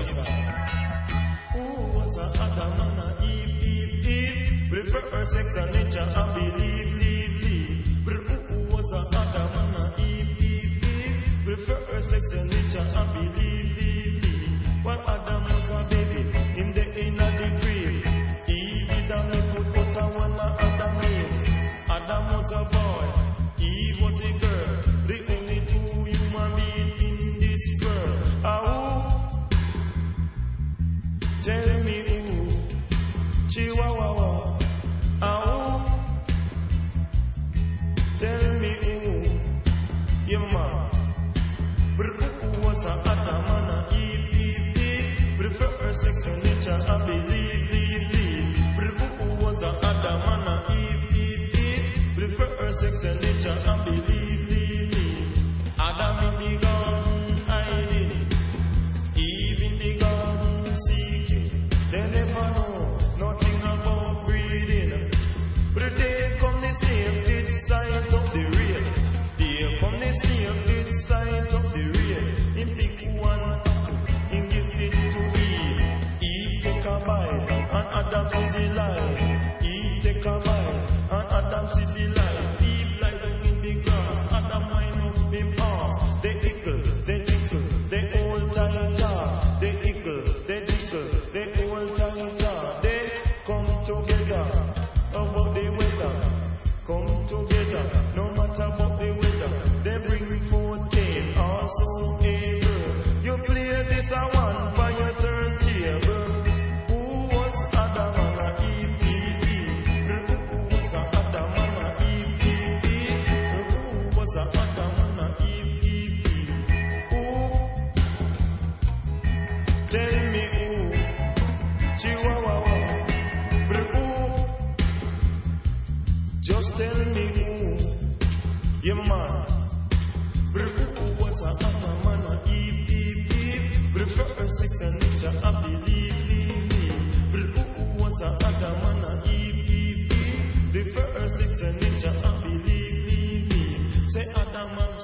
Who was Adam and Eve? Prefer sex and nature and believe. Who was Adam and Eve? Prefer sex and nature and believe. While Adam was a baby in the grave, Eve did a make put out one of Adam names. Adam was a boy, Eve was a girl, the only two human beings in this world. Tell me who, Chihuahua, tell me who, your man. Who was Adam and Eve? Prefer sex and nature and believe. Who was Adam and Eve? Prefer sex and nature and believe. Adam in the garden hiding, Eve in the garden seeking. They never know nothing about breeding. But there come the snake, did sight of the real. There come the snake, did sight of the real. He pick one apple, he give it to Eve. Eve take a bite, and Adam see the light. Eve take a bite, and Adam see the light. Eve lie down in the grass, Adam wind up him ass. They ickle, they jickle, they hold tight jaw. They ickle, they jickle, they hold tight jaw. They come together about the weather. Come together, no matter about the weather. They bring forth Cain, also Abel. You play this a one by your turntable. Who was Adam and Eve? Who was Adam and Eve? Who was Adam and Eve? Who? Tell me who, Chihuahua. Who? Just tell me who, your man. Who was Adam and Eve? Prefer sex and nature and believe. Who was Adam and Eve? Prefer sex and nature and believe. Say Adam and